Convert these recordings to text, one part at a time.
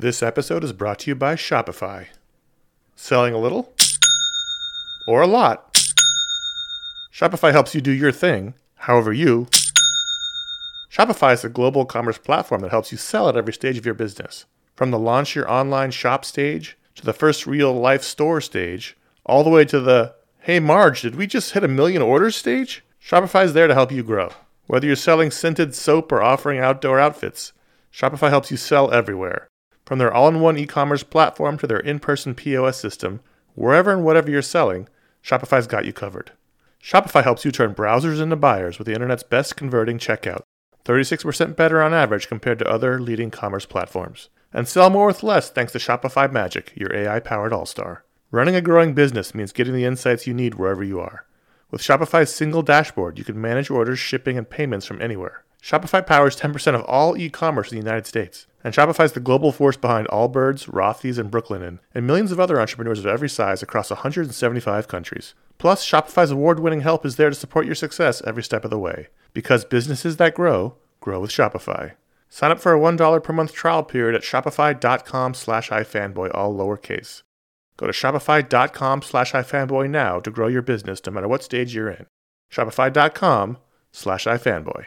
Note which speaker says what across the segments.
Speaker 1: This episode is brought to you by Shopify. Selling a little? Or a lot? Shopify helps you do your thing, however you. Shopify is a global commerce platform that helps you sell at every stage of your business. From the launch your online shop stage, to the first real-life store stage, all the way to the, hey Marge, did we just hit 1 million orders stage? Shopify is there to help you grow. Whether you're selling scented soap or offering outdoor outfits, Shopify helps you sell everywhere. From their all-in-one e-commerce platform to their in-person POS system, wherever and whatever you're selling, Shopify's got you covered. Shopify helps you turn browsers into buyers with the internet's best converting checkout, 36% better on average compared to other leading commerce platforms. And sell more with less thanks to Shopify Magic, your AI-powered all-star. Running a growing business means getting the insights you need wherever you are. With Shopify's single dashboard, you can manage orders, shipping, and payments from anywhere. Shopify powers 10% of all e-commerce in the United States. And Shopify's the global force behind Allbirds, Rothy's, and Brooklinen, and millions of other entrepreneurs of every size across 175 countries. Plus, Shopify's award-winning help is there to support your success every step of the way. Because businesses that grow, grow with Shopify. Sign up for a $1 per month trial period at shopify.com/ifanboy, all lowercase. Go to shopify.com/ifanboy now to grow your business no matter what stage you're in. Shopify.com/ifanboy.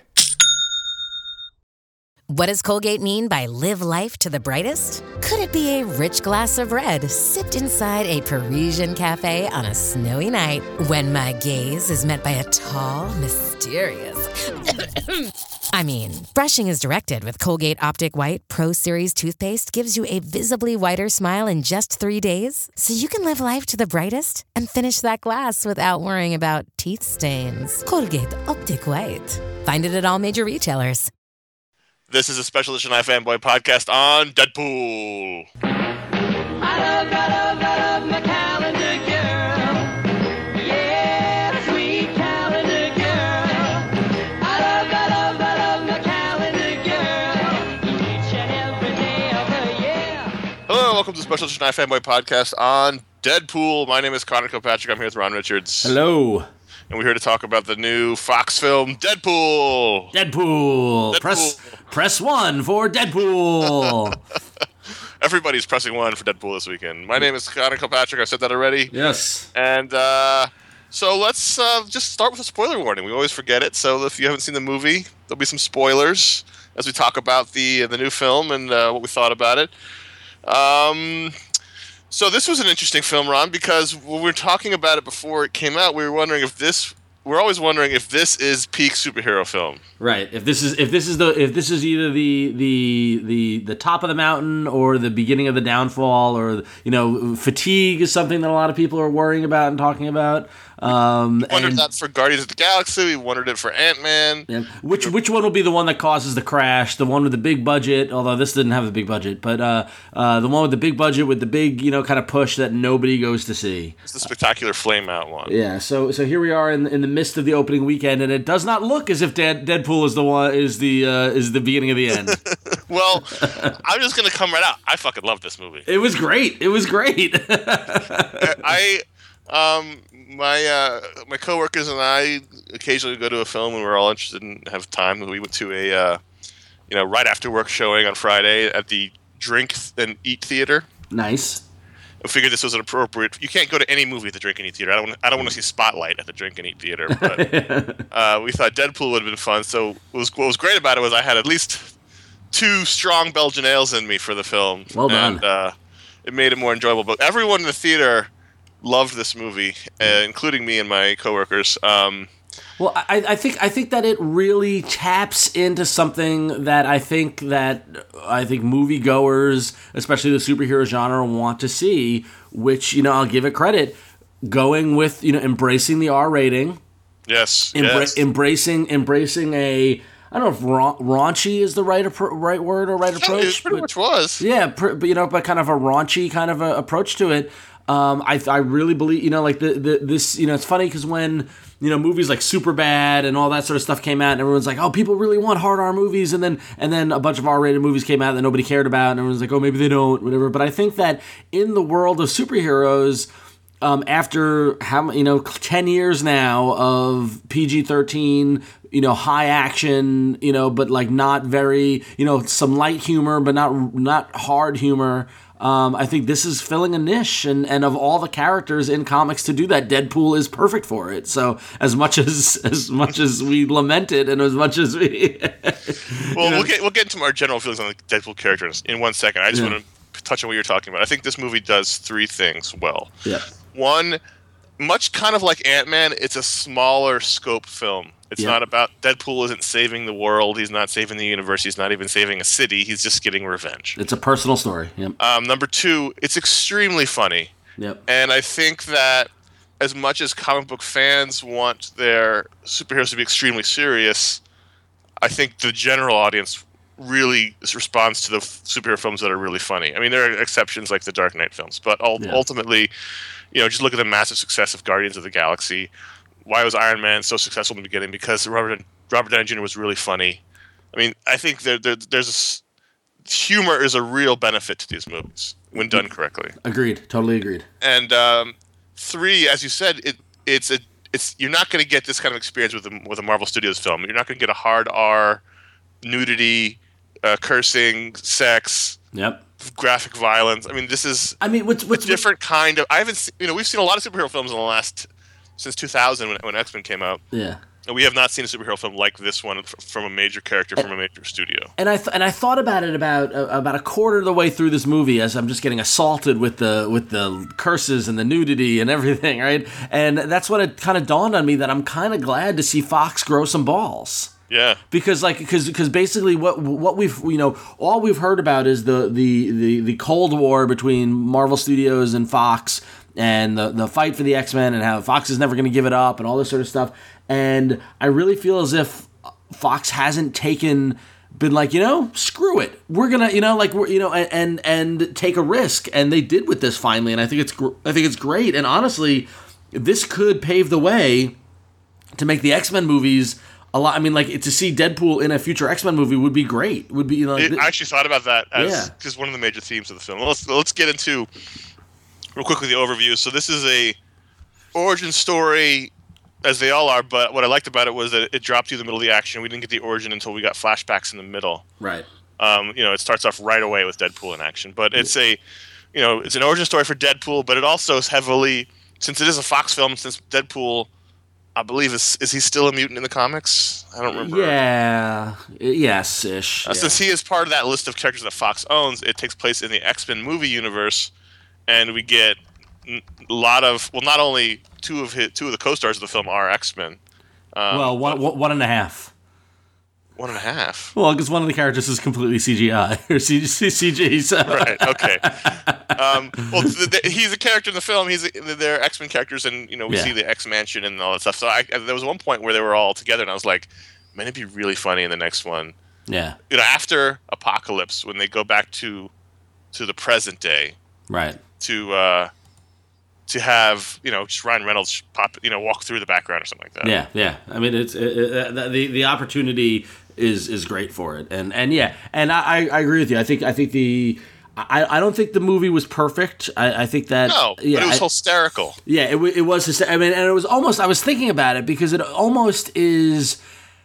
Speaker 2: What does Colgate mean by live life to the brightest? Could it be a rich glass of red sipped inside a Parisian cafe on a snowy night when my gaze is met by a tall, mysterious... I mean, brushing is directed with Colgate Optic White Pro Series toothpaste gives you a visibly whiter smile in just 3 days, so you can live life to the brightest and finish that glass without worrying about teeth stains. Colgate Optic White. Find it at all major retailers.
Speaker 3: This is a special edition iFanboy podcast on Deadpool.
Speaker 4: I love my calendar girl. Yeah, sweet calendar girl. I love my calendar girl. Each and every day of the year.
Speaker 3: Hello, and welcome to the special edition iFanboy podcast on Deadpool. My name is Connor Kilpatrick. I'm here with Ron Richards.
Speaker 5: Hello.
Speaker 3: And we're here to talk about the new Fox film, Deadpool.
Speaker 5: Deadpool. Press 1 for Deadpool.
Speaker 3: Everybody's pressing 1 for Deadpool this weekend. My name is Connor Kilpatrick. I said that already.
Speaker 5: Yes.
Speaker 3: And so let's just start with a spoiler warning. We always forget it. So if you haven't seen the movie, there'll be some spoilers as we talk about the new film and what we thought about it. So this was an interesting film, Ron, because when we were talking about it before it came out, we were wondering if this. We're always wondering if this is peak superhero film.
Speaker 5: Right. If this is either the top of the mountain or the beginning of the downfall, or fatigue is something that a lot of people are worrying about and talking about.
Speaker 3: We wondered that for Guardians of the Galaxy. We wondered it for Ant-Man.
Speaker 5: Yeah. Which one will be the one that causes the crash? The one with the big budget, although this didn't have a big budget, but the one with the big budget with the big kind of push that nobody goes to see.
Speaker 3: It's the spectacular flame out one.
Speaker 5: Yeah. So here we are in the midst of the opening weekend, and it does not look as if Deadpool is the beginning of the end.
Speaker 3: Well, I'm just gonna come right out. I fucking love this movie.
Speaker 5: It was great.
Speaker 3: My coworkers and I occasionally go to a film when we're all interested and have time. We went to a right after work showing on Friday at the Drink and Eat Theater.
Speaker 5: Nice.
Speaker 3: I figured this was an appropriate. You can't go to any movie at the Drink and Eat Theater. I don't want to see Spotlight at the Drink and Eat Theater. But we thought Deadpool would have been fun. So what was great about it was I had at least 2 strong Belgian ales in me for the film.
Speaker 5: Well done.
Speaker 3: And it made it more enjoyable. But everyone in the theater loved this movie, including me and my coworkers.
Speaker 5: Well, I think that it really taps into something that I think moviegoers, especially the superhero genre, want to see. Which I'll give it credit, going with embracing the R rating.
Speaker 3: Yes.
Speaker 5: Embracing a. I don't know if raunchy is the right word or right approach.
Speaker 3: It pretty much was.
Speaker 5: Yeah, but kind of a raunchy kind of a approach to it. I really believe, this, it's funny because when, movies like Superbad and all that sort of stuff came out and everyone's like, oh, people really want hard R movies. And then a bunch of R-rated movies came out that nobody cared about and everyone's like, oh, maybe they don't, whatever. But I think that in the world of superheroes, after 10 years now of PG-13, high action, but like not very, some light humor, but not hard humor. I think this is filling a niche, and of all the characters in comics to do that, Deadpool is perfect for it. So as much as we lament it, and as much as we,
Speaker 3: well, we'll get into our general feelings on the Deadpool character in 1 second. I just want to touch on what you're talking about. I think this movie does 3 things well.
Speaker 5: Yeah.
Speaker 3: One, much kind of like Ant-Man, it's a smaller scope film. It's not about Deadpool isn't saving the world. He's not saving the universe. He's not even saving a city. He's just getting revenge.
Speaker 5: It's a personal story. Yep.
Speaker 3: Number 2, it's extremely funny.
Speaker 5: Yep.
Speaker 3: And I think that as much as comic book fans want their superheroes to be extremely serious, I think the general audience really responds to the superhero films that are really funny. I mean, there are exceptions like the Dark Knight films, but ultimately, just look at the massive success of Guardians of the Galaxy. Why was Iron Man so successful in the beginning? Because Robert Downey Jr. was really funny. I mean, I think there's humor is a real benefit to these movies when done correctly.
Speaker 5: Agreed. Totally agreed.
Speaker 3: And 3, as you said, it's you're not going to get this kind of experience with a Marvel Studios film. You're not going to get a hard R, nudity, cursing, sex.
Speaker 5: Yep.
Speaker 3: Graphic violence. I mean, this is.
Speaker 5: I mean, what's
Speaker 3: a different kind of. I haven't. We've seen a lot of superhero films in the last since 2000 when X-Men came out.
Speaker 5: Yeah.
Speaker 3: And we have not seen a superhero film like this one from a major character from a major studio.
Speaker 5: And I thought about it about a quarter of the way through this movie as I'm just getting assaulted with the curses and the nudity and everything, right? And that's when it kind of dawned on me that I'm kind of glad to see Fox grow some balls.
Speaker 3: Yeah.
Speaker 5: Because basically what we've all we've heard about is the Cold War between Marvel Studios and Fox, and the fight for the X-Men, and how Fox is never going to give it up, and all this sort of stuff. And I really feel as if Fox hasn't been like, screw it, we're gonna, and take a risk, and they did with this finally, and I think it's great. And honestly, this could pave the way to make the X-Men movies a lot. I mean, like, to see Deadpool in a future X-Men movie would be great. Would be,
Speaker 3: I actually thought about that as just one of the major themes of the film. Let's get into real quickly the overview. So this is a origin story, as they all are, but what I liked about it was that it dropped you in the middle of the action. We didn't get the origin until we got flashbacks in the middle.
Speaker 5: Right.
Speaker 3: It starts off right away with Deadpool in action, but it's it's an origin story for Deadpool, but it also is heavily, since it is a Fox film, since Deadpool, I believe, is he still a mutant in the comics? I don't remember.
Speaker 5: Yeah. Yes-ish.
Speaker 3: Since he is part of that list of characters that Fox owns, it takes place in the X-Men movie universe, and we get a lot of, not only two of the co-stars of the film are X-Men.
Speaker 5: One and a half.
Speaker 3: 1.5.
Speaker 5: Well, because one of the characters is completely CGI or CG. So.
Speaker 3: Right. Okay. He's a character in the film. They're X-Men characters, and we see the X-Mansion and all that stuff. So there was one point where they were all together, and I was like, "Man, it'd be really funny in the next one."
Speaker 5: Yeah.
Speaker 3: After Apocalypse, when they go back to the present day,
Speaker 5: right?
Speaker 3: To have just Ryan Reynolds walk through the background or something like that.
Speaker 5: Yeah. I mean, it's the opportunity is great for it, and I agree with you. I don't think the movie was perfect. I think that
Speaker 3: but it was hysterical.
Speaker 5: Yeah, it was hysterical. I mean, and it was almost. I was thinking about it because it almost is.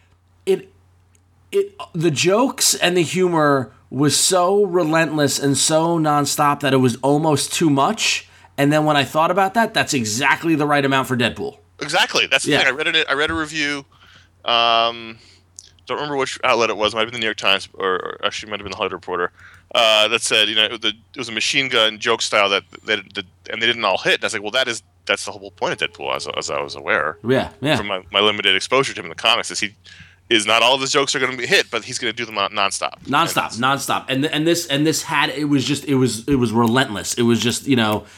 Speaker 5: The jokes and the humor was so relentless and so nonstop that it was almost too much. And then when I thought about that, that's exactly the right amount for Deadpool.
Speaker 3: Exactly. That's the thing. I read a review. Don't remember which outlet it was. It might have been the New York Times, or actually might have been the Hollywood Reporter. That said, it was a machine gun joke style and they didn't all hit. And I was like, well, that's the whole point of Deadpool, as I was aware.
Speaker 5: Yeah.
Speaker 3: From my limited exposure to him in the comics, is not all of his jokes are going to be hit, but he's going to do them nonstop.
Speaker 5: Nonstop. And this had, it was relentless. It was just,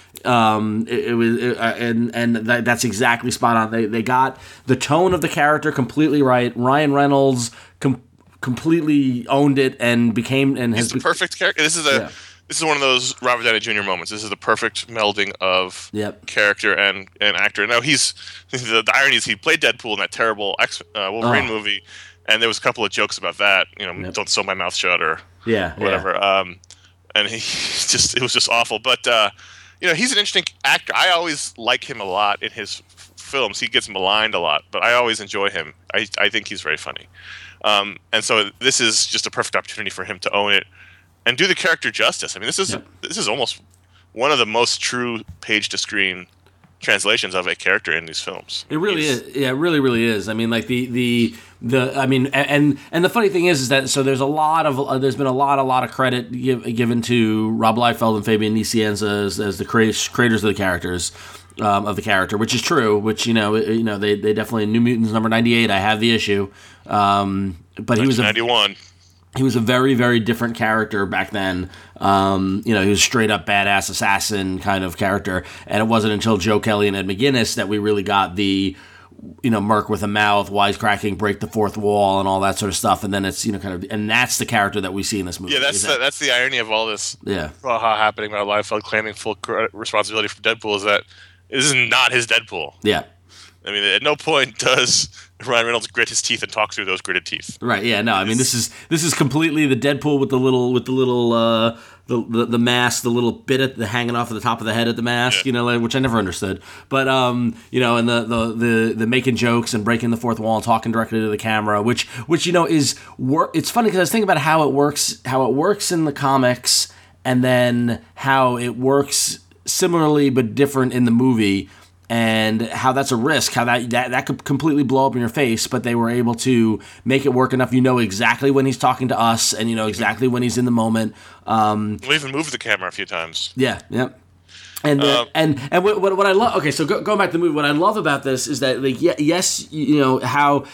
Speaker 5: that's exactly spot on. They got the tone of the character completely right. Ryan Reynolds completely owned it and became, and
Speaker 3: he's the perfect character. This is one of those Robert Downey Jr. moments. This is the perfect melding of character and actor. Now the irony is he played Deadpool in that terrible Wolverine movie, and there was a couple of jokes about that. Don't sew my mouth shut or whatever. And it was just awful. But he's an interesting actor. I always like him a lot in his films, he gets maligned a lot, but I always enjoy him. I think he's very funny. And so this is just a perfect opportunity for him to own it and do the character justice. I mean, this is almost one of the most true page-to-screen translations of a character in these films.
Speaker 5: It really is. Yeah, it really, really is. I mean, like the I mean, and the funny thing is that so there's been a lot of credit given to Rob Liefeld and Fabian Nicienza as the creators of the characters. Of the character, which is true, which they definitely New Mutants number 98. I have the issue, but he was
Speaker 3: 91.
Speaker 5: He was a very, very different character back then. He was a straight up badass assassin kind of character, and it wasn't until Joe Kelly and Ed McGuinness that we really got the Merc with a mouth, wisecracking, break the fourth wall, and all that sort of stuff. And then it's and that's the character that we see in this movie.
Speaker 3: Yeah, that's the irony of all this.
Speaker 5: Yeah,
Speaker 3: happening about Liefeld claiming full responsibility for Deadpool is that this is not his Deadpool.
Speaker 5: Yeah.
Speaker 3: I mean, at no point does Ryan Reynolds grit his teeth and talk through those gritted teeth.
Speaker 5: Right. Yeah. No. I mean, this is completely the Deadpool with the little the mask, the little bit hanging off of the top of the head at the mask.
Speaker 3: Yeah.
Speaker 5: Which I never understood. But and the making jokes and breaking the fourth wall and talking directly to the camera, which is it's funny because I was thinking about how it works in the comics, and then how it works similarly but different in the movie, and how that's a risk, how that could completely blow up in your face, but they were able to make it work enough. Exactly when he's talking to us, and exactly when he's in the moment.
Speaker 3: We'll even move the camera a few times.
Speaker 5: Yeah, yep. And what I love. Okay, so going back to the movie, what I love about this is that how.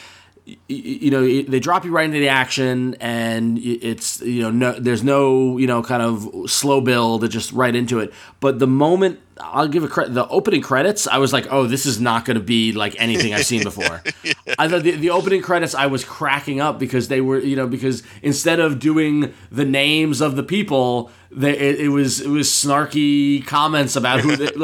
Speaker 5: They drop you right into the action, and it's there's no kind of slow build, just right into it. But the moment I'll give the opening credits, I was like, oh, this is not going to be like anything I've seen before. Yeah. I thought the opening credits, I was cracking up because they were because instead of doing the names of the people, it was snarky comments about who produced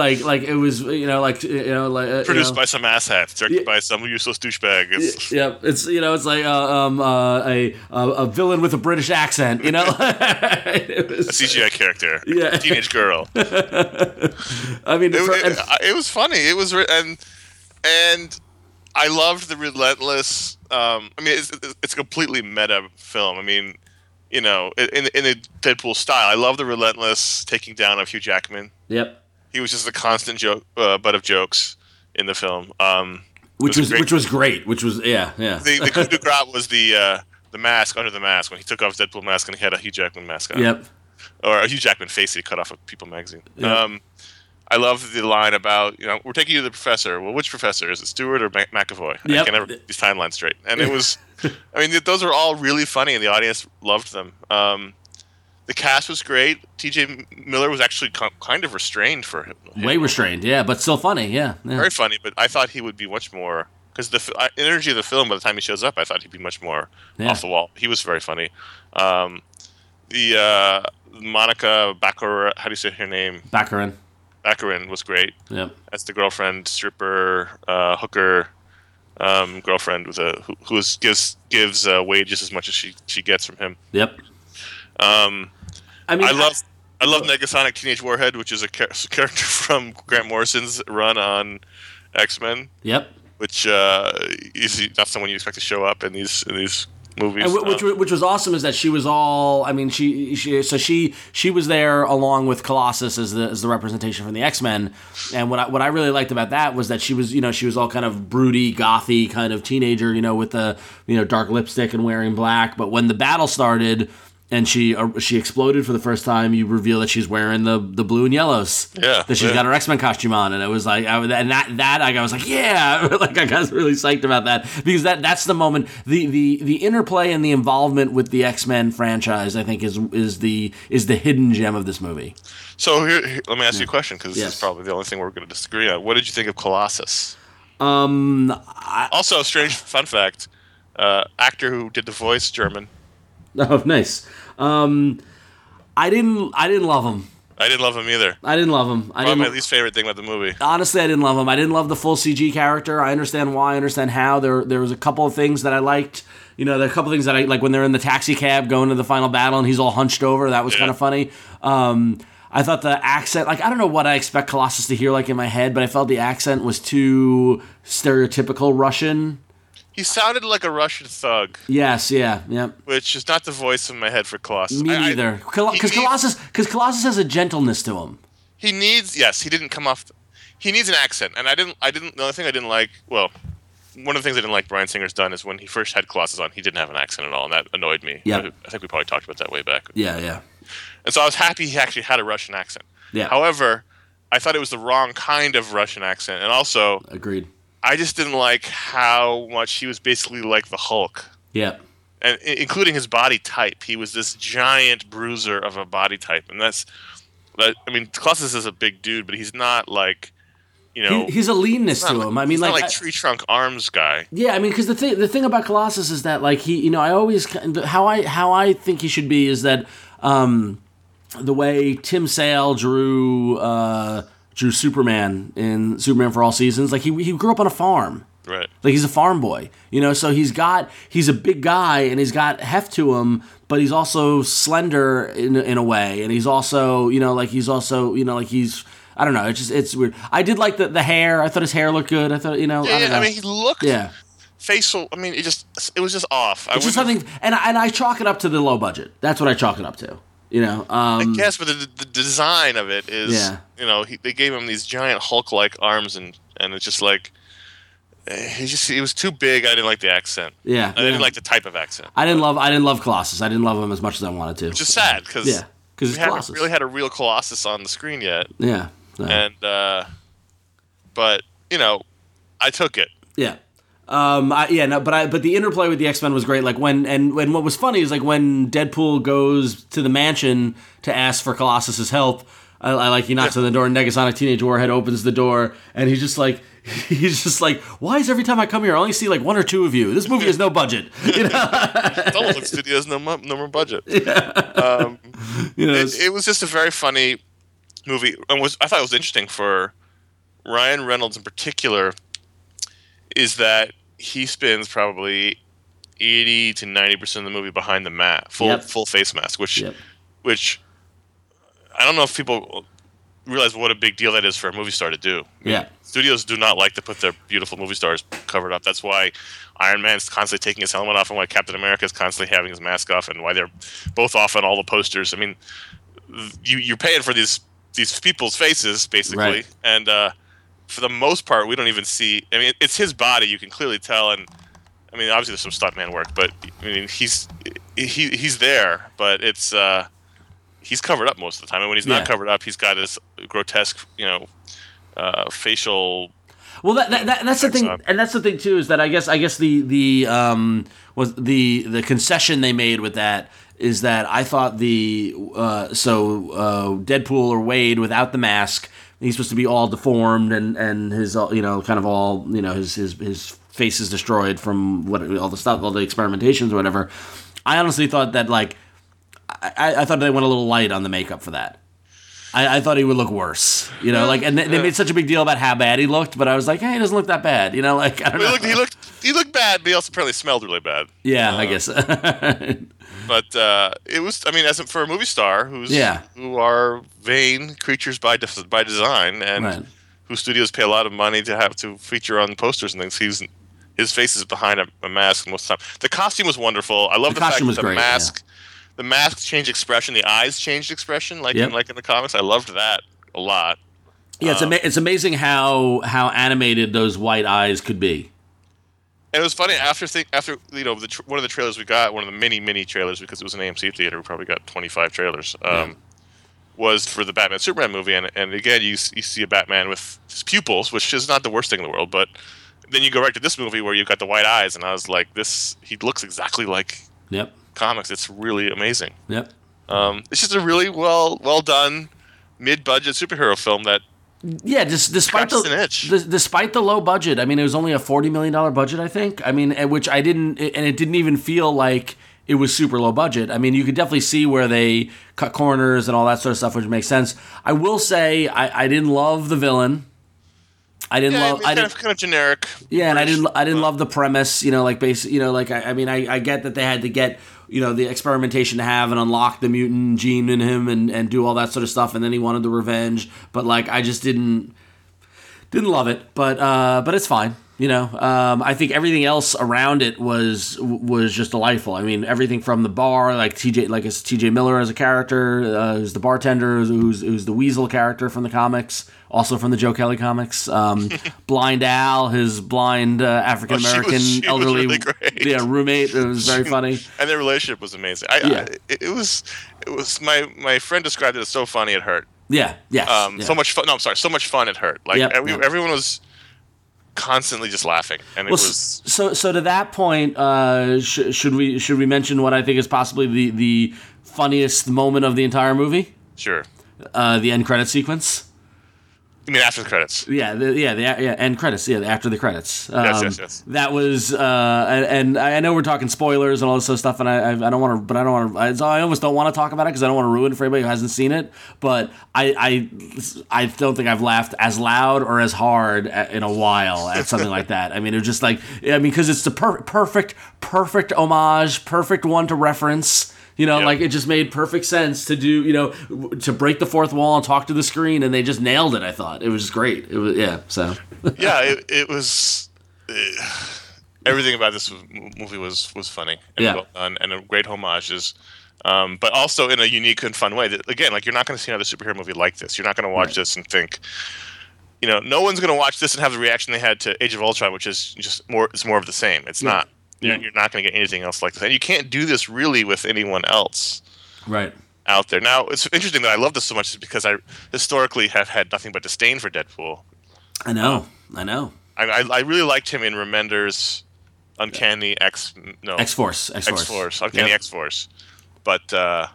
Speaker 3: by some asshats, directed by some useless douchebag.
Speaker 5: It's like a villain with a British accent, a
Speaker 3: CGI character, teenage girl.
Speaker 5: I mean,
Speaker 3: it was funny. It was and I loved the relentless. It's a completely meta film. I mean, in a Deadpool style, I love the relentless taking down of Hugh Jackman.
Speaker 5: Yep,
Speaker 3: he was just a constant joke, butt of jokes in the film.
Speaker 5: Which was great. Which was
Speaker 3: The coup de grace was the mask under the mask when he took off his Deadpool mask and he had a Hugh Jackman mask on.
Speaker 5: Yep,
Speaker 3: or a Hugh Jackman face he cut off of People magazine.
Speaker 5: Yep.
Speaker 3: I love the line about, we're taking you to the professor. Well, which professor? Is it Stewart or McAvoy?
Speaker 5: Yep.
Speaker 3: I can never get these timelines straight. And it was, those were all really funny, and the audience loved them. The cast was great. T.J. Miller was actually kind of restrained for him.
Speaker 5: Way restrained, yeah, but still funny, yeah.
Speaker 3: Very funny, but I thought he would be much more, because the energy of the film, by the time he shows up, I thought he'd be much more off the wall. He was very funny. The Monica Baccarin, how do you say her name? Baccarin was great.
Speaker 5: Yep.
Speaker 3: That's the girlfriend, stripper, hooker, girlfriend with who gives wages as much as she gets from him.
Speaker 5: Yep.
Speaker 3: I love Negasonic Teenage Warhead, which is a character from Grant Morrison's run on X-Men.
Speaker 5: Yep.
Speaker 3: Which is not someone you expect to show up in these movies.
Speaker 5: And which was awesome is that she was all. I mean, she was there along with Colossus as the representation from the X-Men. And what I really liked about that was that she was all kind of broody, gothy kind of teenager, with the dark lipstick and wearing black. But when the battle started and she exploded for the first time, you reveal that she's wearing the blue and yellows.
Speaker 3: Yeah,
Speaker 5: that she's got her X-Men costume on, and it was like, I was like, yeah, like I got really psyched about that because that's the moment, the interplay and the involvement with the X-Men franchise, I think is the hidden gem of this movie.
Speaker 3: So here let me ask you a question, because this is probably the only thing we're going to disagree on. What did you think of Colossus? Also, a strange fun fact: actor who did the voice, German.
Speaker 5: Oh, nice. I didn't love him.
Speaker 3: I didn't love him either.
Speaker 5: I didn't love him.
Speaker 3: Probably my least favorite thing about the movie.
Speaker 5: Honestly, I didn't love him. I didn't love the full CG character. I understand why. I understand how. There was a couple of things that I liked. There are a couple of things that I like when they're in the taxi cab going to the final battle and he's all hunched over. That was kind of funny. I thought the accent, like, I don't know what I expect Colossus to hear like in my head, but I felt the accent was too stereotypical Russian.
Speaker 3: He sounded like a Russian thug.
Speaker 5: Yes, yeah.
Speaker 3: Which is not the voice in my head for Colossus.
Speaker 5: Me neither. Because Colossus has a gentleness to him.
Speaker 3: He needs, yes, he didn't come off, he needs an accent. And the only thing I didn't like, well, one of the things I didn't like Bryan Singer's done is when he first had Colossus on, he didn't have an accent at all, and that annoyed me.
Speaker 5: Yeah.
Speaker 3: I think we probably talked about that way back.
Speaker 5: Yeah.
Speaker 3: And so I was happy he actually had a Russian accent.
Speaker 5: Yeah.
Speaker 3: However, I thought it was the wrong kind of Russian accent. And also,
Speaker 5: Agreed.
Speaker 3: I just didn't like how much he was basically like the Hulk.
Speaker 5: Yeah.
Speaker 3: And including his body type. He was this giant bruiser of a body type. And Colossus is a big dude, but he's not like,
Speaker 5: he's a leanness to him. I mean,
Speaker 3: he's not like tree trunk arms guy.
Speaker 5: Yeah, I mean, because the thing about Colossus is that, like, he, I always, how I think he should be is that the way Tim Sale drew Superman in Superman for All Seasons, like, he grew up on a farm.
Speaker 3: Right.
Speaker 5: Like, he's a farm boy, so he's a big guy and he's got heft to him, but he's also slender in a way, and he's also, he's I don't know. It's weird. I did like the hair. I thought his hair looked good. I thought, I don't know.
Speaker 3: I mean, he looked facial. I mean, it was just off.
Speaker 5: It's just something, and I chalk it up to the low budget. That's what I chalk it up to.
Speaker 3: I guess, but the design of it is, they gave him these giant Hulk-like arms, and it's just like, he was too big. I didn't like the accent.
Speaker 5: Yeah,
Speaker 3: I didn't like the type of accent.
Speaker 5: I didn't love Colossus. I didn't love him as much as I wanted to.
Speaker 3: Which is sad because
Speaker 5: it's
Speaker 3: haven't really had a real Colossus on the screen yet.
Speaker 5: Yeah.
Speaker 3: And but I took it.
Speaker 5: Yeah. But the interplay with the X-Men was great. Like when what was funny is like when Deadpool goes to the mansion to ask for Colossus's help. I like he knocks on the door, and Negasonic Teenage Warhead opens the door, and he's just like, why is every time I come here I only see like one or two of you? This movie has no budget.
Speaker 3: Dolphin Studios no more budget. Yeah. It was just a very funny movie, and I thought it was interesting for Ryan Reynolds in particular. Is that he spends probably 80 to 90% of the movie behind the mask, full face mask, which I don't know if people realize what a big deal that is for a movie star to do. Studios do not like to put their beautiful movie stars covered up. That's why Iron Man's constantly taking his helmet off, and why Captain America is constantly having his mask off, and why they're both off on all the posters. I mean, you're paying for these people's faces, basically,
Speaker 5: right.
Speaker 3: And for the most part, we don't even see. I mean, it's his body. You can clearly tell, and I mean, obviously there's some stuntman work, but I mean, he's there, but it's he's covered up most of the time, and when he's not covered up, he's got this grotesque, facial.
Speaker 5: Well, that's the thing, and that's the thing too, is that I guess the concession they made with that is that I thought Deadpool or Wade without the mask, he's supposed to be all deformed and his kind of all his face is destroyed from all the experimentations or whatever. I honestly thought that I thought they went a little light on the makeup for that. I thought he would look worse, and they made such a big deal about how bad he looked, but I was like, hey, he doesn't look that bad, I don't know.
Speaker 3: He looked bad, but he also apparently smelled really bad.
Speaker 5: Yeah, I guess.
Speaker 3: But it was, I mean, for a movie star who are vain creatures by design, and
Speaker 5: right.
Speaker 3: whose studios pay a lot of money to have to feature on posters and things, his face is behind a mask most of the time. The costume was wonderful. I love the fact that the mask. Yeah. The mask changed expression. The eyes changed expression, like in the comics. I loved that a lot.
Speaker 5: Yeah, it's amazing how animated those white eyes could be.
Speaker 3: And it was funny after one of the trailers we got, one of the mini trailers, because it was an AMC theater. We probably got 25 trailers. Was for the Batman Superman movie, and again you see a Batman with his pupils, which is not the worst thing in the world. But then you go right to this movie where you've got the white eyes, and I was like, he looks exactly like.
Speaker 5: Yep.
Speaker 3: Comics. It's really amazing.
Speaker 5: Yep.
Speaker 3: It's just a really well done mid-budget superhero film that
Speaker 5: despite the low budget. I mean, it was only a $40 million budget, I think. I mean, which it didn't even feel like it was super low budget. I mean, you could definitely see where they cut corners and all that sort of stuff, which makes sense. I will say I didn't love the villain. I didn't love.
Speaker 3: Kind of generic.
Speaker 5: Yeah, and I didn't love the premise. I get that they had to get the experimentation to have and unlock the mutant gene in him and do all that sort of stuff, and then he wanted the revenge. But like, I just didn't love it. But it's fine. I think everything else around it was just delightful. I mean, everything from the bar, like it's T.J. Miller as a character, who's the bartender, who's the Weasel character from the comics, also from the Joe Kelly comics. Blind Al, his blind African American elderly
Speaker 3: was really
Speaker 5: roommate. It was very funny,
Speaker 3: and their relationship was amazing. It was my friend described it as so funny it hurt.
Speaker 5: Yeah, yes.
Speaker 3: So much fun. No, I'm sorry, so much fun it hurt. Like everyone was constantly just laughing, and it was
Speaker 5: so to that point. Should we mention what I think is possibly the funniest moment of the entire movie?
Speaker 3: Sure.
Speaker 5: The end credit sequence.
Speaker 3: You mean after the credits?
Speaker 5: Yeah, end credits. Yeah, after the credits.
Speaker 3: Yes.
Speaker 5: That was, and I know we're talking spoilers and all this sort of stuff, and I don't want to, I almost don't want to talk about it because I don't want to ruin it for anybody who hasn't seen it. But I don't think I've laughed as loud or as hard in a while at something like that. I mean, it was just like, because it's the perfect homage, perfect one to reference. Like it just made perfect sense to do, to break the fourth wall and talk to the screen, and they just nailed it. I thought it was just great. It was, so.
Speaker 3: It was. Everything about this movie was funny and well done, and a great homages, but also in a unique and fun way. That, again, like, you're not going to see another superhero movie like this. You're not going to watch this and think, no one's going to watch this and have the reaction they had to Age of Ultron, which is just more. It's more of the same. It's not. You're not going to get anything else like this. And you can't do this really with anyone else out there. Now, it's interesting that I love this so much because I historically have had nothing but disdain for Deadpool.
Speaker 5: I know.
Speaker 3: I really liked him in Remender's Uncanny X-Force. Uncanny X-Force. But,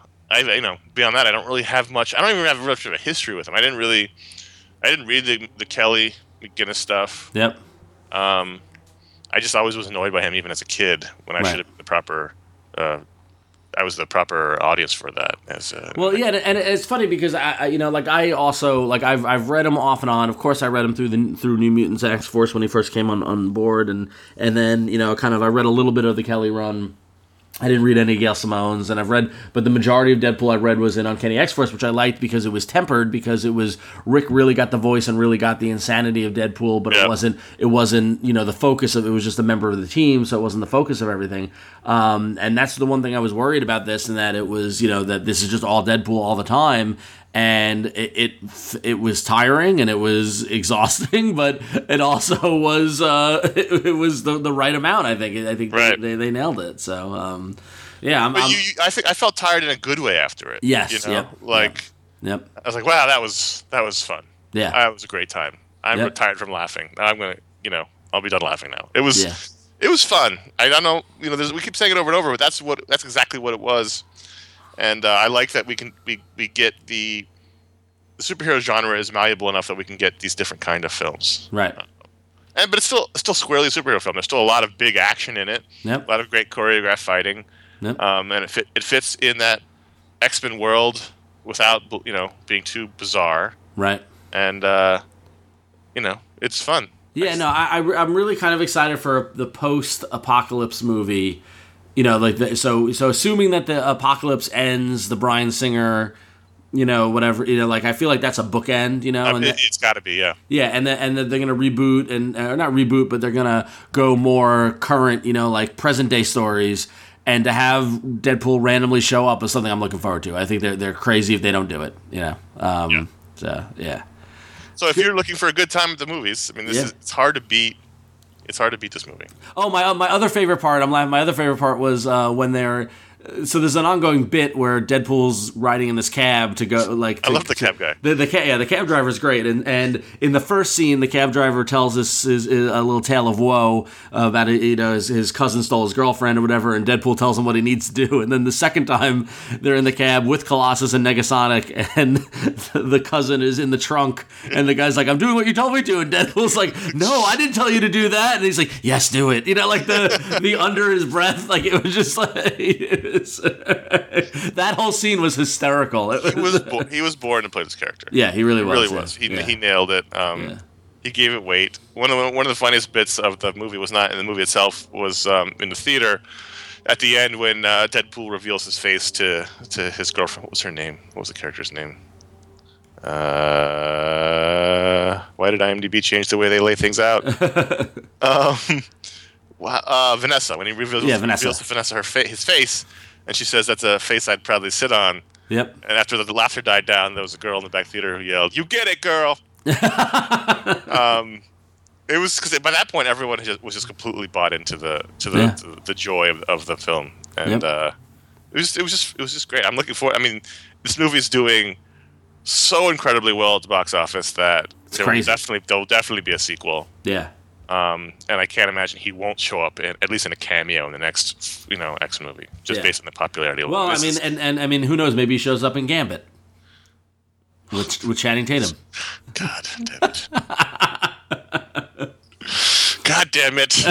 Speaker 3: beyond that, I don't really have much. I don't even have much of a history with him. I didn't read the Kelly McGinnis stuff.
Speaker 5: Yep.
Speaker 3: I just always was annoyed by him, even as a kid, when I should have been the proper. I was the proper audience for that.
Speaker 5: And it's funny because I also I've read him off and on. Of course, I read him through New Mutants X-Force when he first came on board, and then I read a little bit of the Kelly run. I didn't read any Gail Simone's, but the majority of Deadpool I read was in Uncanny X-Force, which I liked because it was tempered, because it was, Rick really got the voice and really got the insanity of Deadpool, but it wasn't, the focus of it. Was just a member of the team, so it wasn't the focus of everything. And that's the one thing I was worried about this, and that it was, that this is just all Deadpool all the time. And it was tiring and it was exhausting, but it also was it was the right amount. I think they nailed it. So
Speaker 3: I think I felt tired in a good way after it.
Speaker 5: Yes,
Speaker 3: Yep. I was like, wow, that was fun.
Speaker 5: Yeah,
Speaker 3: that was a great time. I'm retired from laughing. I'm gonna, I'll be done laughing now. It was fun. I don't know, we keep saying it over and over, but that's exactly what it was. And I like that we get the superhero genre is malleable enough that we can get these different kind of films,
Speaker 5: right?
Speaker 3: But it's still squarely a superhero film. There's still a lot of big action in it, a lot of great choreographed fighting, and it fits in that X-Men world without being too bizarre,
Speaker 5: right?
Speaker 3: And it's fun.
Speaker 5: Yeah, no, I'm really kind of excited for the post-apocalypse movie. So assuming that the apocalypse ends, the Bryan Singer, whatever, I feel like that's a bookend, and
Speaker 3: it's got to be, yeah.
Speaker 5: Yeah, and then they're gonna reboot or not reboot, but they're gonna go more current, like present day stories, and to have Deadpool randomly show up is something I'm looking forward to. I think they're crazy if they don't do it, So yeah.
Speaker 3: So if you're looking for a good time at the movies, I mean, it's hard to beat. It's hard to beat this movie.
Speaker 5: Oh, my other favorite part. I'm laughing. My other favorite part was when they're. So there's an ongoing bit where Deadpool's riding in this cab to go
Speaker 3: I love the cab guy.
Speaker 5: The cab driver's great, and in the first scene, the cab driver tells us a little tale of woe about his cousin stole his girlfriend or whatever, and Deadpool tells him what he needs to do. And then the second time they're in the cab with Colossus and Negasonic, and the cousin is in the trunk, and the guy's like, "I'm doing what you told me to," and Deadpool's like, "No, I didn't tell you to do that," and he's like, "Yes, do it." Like the under his breath, like it was just like. That whole scene was hysterical.
Speaker 3: He was born to play this character.
Speaker 5: Yeah, he really was.
Speaker 3: He nailed it. He gave it weight. One of the funniest bits of the movie was not in the movie itself. Was in the theater. at the end when Deadpool reveals his face to his girlfriend. What was her name? What was the character's name? Why did IMDb change the way they lay things out? Vanessa. When he reveals to Vanessa his face, and she says, "That's a face I'd proudly sit on."
Speaker 5: Yep.
Speaker 3: And after the laughter died down, there was a girl in the back theater who yelled, "You get it, girl!" It was because by that point everyone was just completely bought into the joy of the film, and it was just great. I'm looking forward. I mean, this movie is doing so incredibly well at the box office that there will definitely be a sequel.
Speaker 5: Yeah.
Speaker 3: And I can't imagine he won't show up at least in a cameo in the next X movie, just based on the popularity of it.
Speaker 5: Well, I mean, who knows? Maybe he shows up in Gambit with Channing Tatum.
Speaker 3: God damn it! God damn it!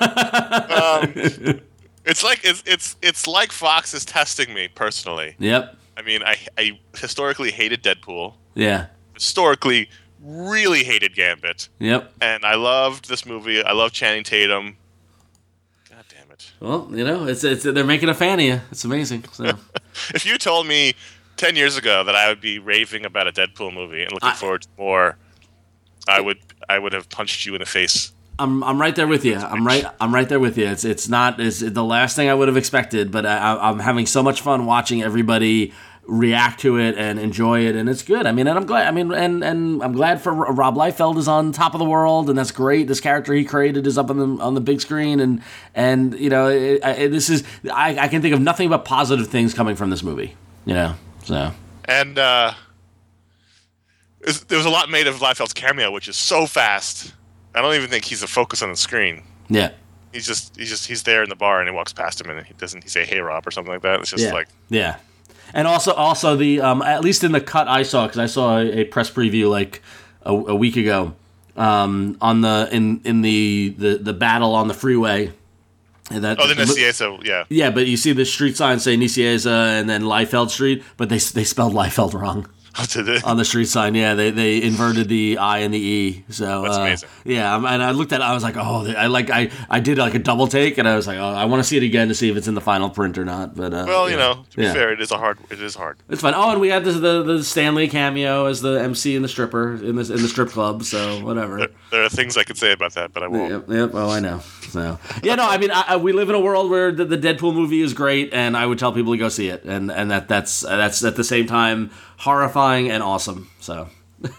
Speaker 3: It's like Fox is testing me personally.
Speaker 5: Yep.
Speaker 3: I mean, I historically hated Deadpool.
Speaker 5: Yeah.
Speaker 3: Historically, really hated Gambit.
Speaker 5: Yep.
Speaker 3: And I loved this movie. I love Channing Tatum. God damn it.
Speaker 5: Well, it's they're making a fan of you. It's amazing. So.
Speaker 3: If you told me 10 years ago that I would be raving about a Deadpool movie and looking forward to more, I would have punched you in the face.
Speaker 5: I'm right there with you. I'm right there with you. It's the last thing I would have expected, but I'm having so much fun watching everybody react to it and enjoy it, and it's good. I mean, and I'm glad. I mean, and I'm glad for Rob Liefeld is on top of the world, and that's great. This character he created is up on the big screen, and this is I can think of nothing but positive things coming from this movie. So
Speaker 3: and there was a lot made of Liefeld's cameo, which is so fast. I don't even think he's a focus on the screen.
Speaker 5: Yeah.
Speaker 3: He's there in the bar and he walks past him and he say, "Hey, Rob," or something like that. It's just
Speaker 5: yeah. And also the at least in the cut I saw, because I saw a press preview like a week ago on the battle on the freeway. And
Speaker 3: the Nicieza, yeah.
Speaker 5: Yeah, but you see the street sign say Nicieza and then Liefeld Street, but they spelled Liefeld wrong. On the street sign, yeah, they inverted the I and the E. So
Speaker 3: that's amazing.
Speaker 5: Yeah, and I looked at it, I was like, I did like a double take, and I was like, I want to see it again to see if it's in the final print or not. But
Speaker 3: to be fair, it is hard.
Speaker 5: It's fun. Oh, and we had the Stanley cameo as the MC and the stripper in the strip club. So whatever.
Speaker 3: There are things I could say about that, but I won't.
Speaker 5: Yep. Oh, I know. So I mean, we live in a world where the Deadpool movie is great, and I would tell people to go see it, and that's at the same time horrifying and awesome. So.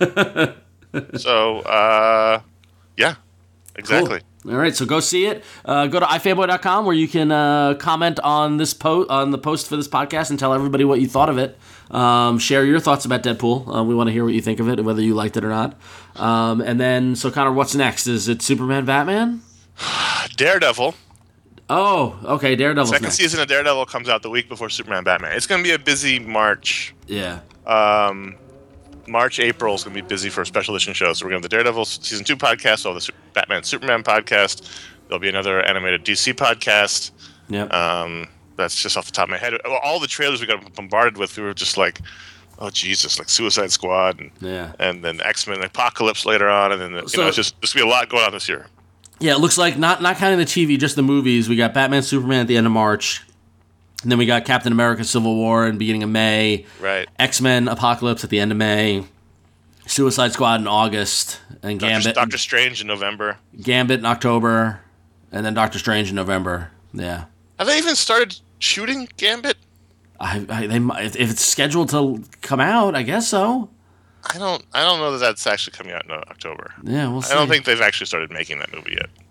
Speaker 3: Yeah, exactly.
Speaker 5: Cool. All right, so go see it. Go to ifanboy.com where you can comment on the post for this podcast and tell everybody what you thought of it. Share your thoughts about Deadpool. We want to hear what you think of it, whether you liked it or not. And then, so Connor, what's next? Is it Superman, Batman?
Speaker 3: Daredevil.
Speaker 5: Oh, okay, Daredevil's
Speaker 3: Second
Speaker 5: next.
Speaker 3: season of Daredevil comes out the week before Superman, Batman. It's going to be a busy March.
Speaker 5: Yeah.
Speaker 3: March, April is going to be busy for special edition shows. So we're going to have the Daredevil Season 2 podcast, we'll have the Batman Superman podcast. There'll be another animated DC podcast.
Speaker 5: Yep.
Speaker 3: That's just off the top of my head. All the trailers we got bombarded with, we were just like, oh, Jesus, like Suicide Squad. And then X-Men Apocalypse later on. And then, it's just there's going to be a lot going on this year.
Speaker 5: Yeah, it looks like, not counting the TV, just the movies, we got Batman, Superman at the end of March. And then we got Captain America Civil War in the beginning of May.
Speaker 3: Right.
Speaker 5: X-Men Apocalypse at the end of May. Suicide Squad in August. And Gambit.
Speaker 3: Doctor Strange in November.
Speaker 5: Gambit in October. And then Doctor Strange in November. Yeah.
Speaker 3: Have they even started shooting Gambit?
Speaker 5: If it's scheduled to come out, I guess so.
Speaker 3: I don't know that that's actually coming out in October.
Speaker 5: Yeah, we'll see.
Speaker 3: I don't think they've actually started making that movie yet.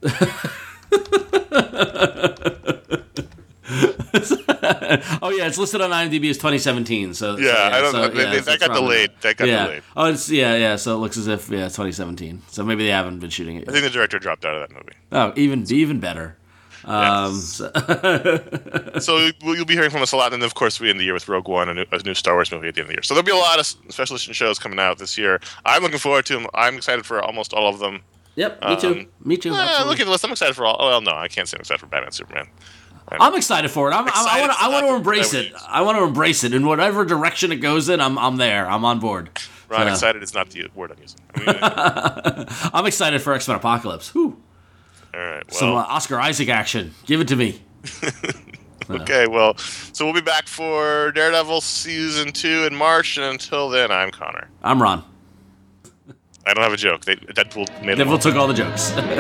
Speaker 5: Oh yeah, it's listed on IMDb as 2017. So
Speaker 3: yeah, I don't know. That got delayed. That got delayed.
Speaker 5: Oh, it's So it looks as if 2017. So maybe they haven't been shooting it yet.
Speaker 3: I think the director dropped out of that movie.
Speaker 5: Oh, even better.
Speaker 3: So you'll be hearing from us a lot, and then of course we end the year with Rogue One, a new Star Wars movie at the end of the year. So there'll be a lot of special edition shows coming out this year. I'm looking forward to them. I'm excited for almost all of them.
Speaker 5: Yep, me too.
Speaker 3: Look at the list. I'm excited for all. Oh well, no, I can't say I'm excited for Batman, Superman.
Speaker 5: I'm excited for it. I want to embrace it. I want to embrace it in whatever direction it goes in. I'm there. I'm on board.
Speaker 3: Ron, excited is not the word I'm using.
Speaker 5: I'm excited for X-Men Apocalypse. Whew.
Speaker 3: All right. Well,
Speaker 5: some Oscar Isaac action. Give it to me.
Speaker 3: Okay, well, so we'll be back for Daredevil Season 2 in March, and until then, I'm Connor.
Speaker 5: I'm Ron.
Speaker 3: I don't have a joke. Deadpool made
Speaker 5: Deadpool took all the jokes.
Speaker 4: I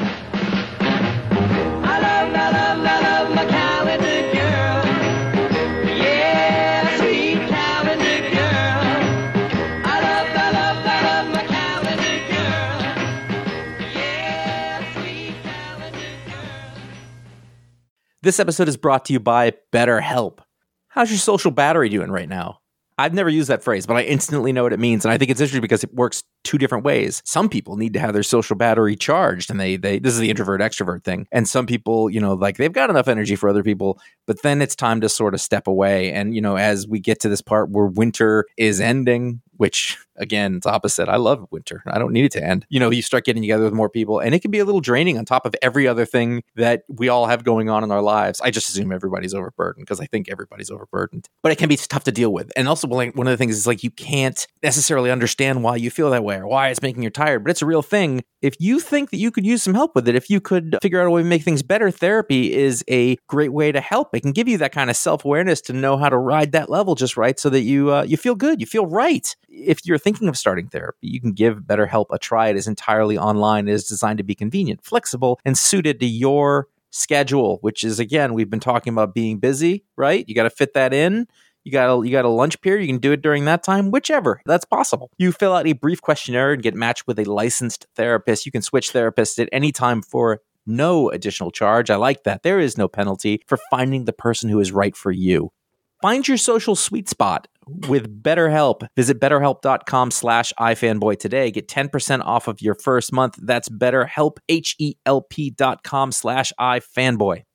Speaker 4: love my calendar girl. Yeah, sweet calendar girl. I love my calendar girl. Yeah, sweet calendar girl.
Speaker 6: This episode is brought to you by BetterHelp. How's your social battery doing right now? I've never used that phrase, but I instantly know what it means. And I think it's interesting because it works two different ways. Some people need to have their social battery charged, and they this is the introvert extrovert thing. And some people, like they've got enough energy for other people, but then it's time to sort of step away. And, as we get to this part where winter is ending, which again, it's opposite. I love winter. I don't need it to end. You start getting together with more people, and it can be a little draining on top of every other thing that we all have going on in our lives. I just assume everybody's overburdened because I think everybody's overburdened, but it can be tough to deal with. And also, one of the things is like you can't necessarily understand why you feel that way or why it's making you tired, but it's a real thing. If you think that you could use some help with it, if you could figure out a way to make things better, therapy is a great way to help. It can give you that kind of self-awareness to know how to ride that level just right so that you feel good, you feel right. If you're thinking of starting therapy, you can give BetterHelp a try. It is entirely online. It is designed to be convenient, flexible, and suited to your schedule, which is, again, we've been talking about being busy, right? You got to fit that in. You got a lunch period. You can do it during that time, whichever. That's possible. You fill out a brief questionnaire and get matched with a licensed therapist. You can switch therapists at any time for no additional charge. I like that. There is no penalty for finding the person who is right for you. Find your social sweet spot with BetterHelp. Visit BetterHelp.com/iFanboy today. Get 10% off of your first month. That's BetterHelp, HELP.com/iFanboy.